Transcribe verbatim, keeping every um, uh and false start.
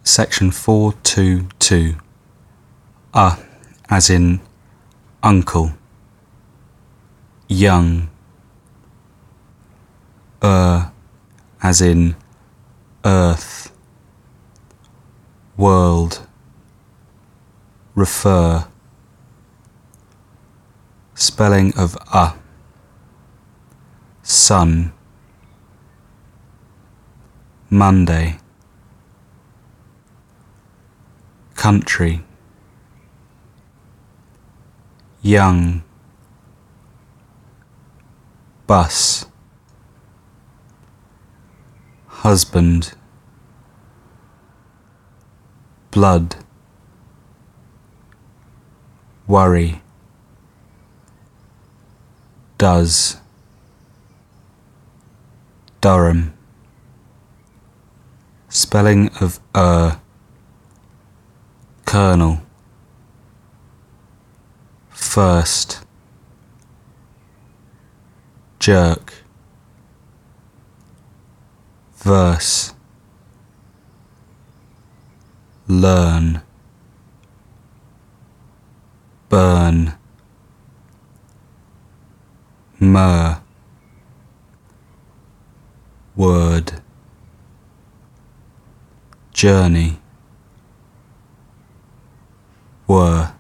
Section four two two. Uh, as in uncle. Young. Er, as in earth. World. Refer. Spelling of uh. Sun. Monday. Country. Young. Bus. Husband. Blood. Worry. Does. Durham. Spelling of er. Colonel. First. Jerk. Verse. Learn. Burn. Myrrh. Word. Journey. Were.